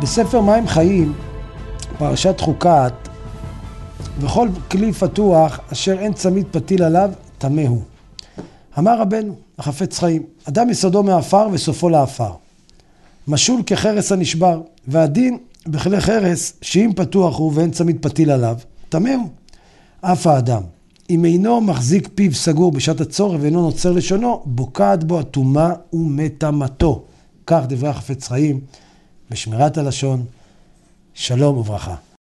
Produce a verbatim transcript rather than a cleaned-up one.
בספר מים חיים, פרשת חוקת, וכל כלי פתוח אשר אין צמיד פתיל עליו, טמא הוא. אמר רבנו, החפץ חיים, אדם יסודו מעפר וסופו לעפר. משול כחרס הנשבר, והדין בכלי חרס שאם פתוח הוא ואין צמיד פתיל עליו, טמא הוא. אף האדם, אם אינו מחזיק פיו סגור בשעת הצורך ואינו נוצר לשונו, בוקעת בו הטומאה ומטמאתו. כך דברי החפץ חיים, בשמירת הלשון, שלום וברכה.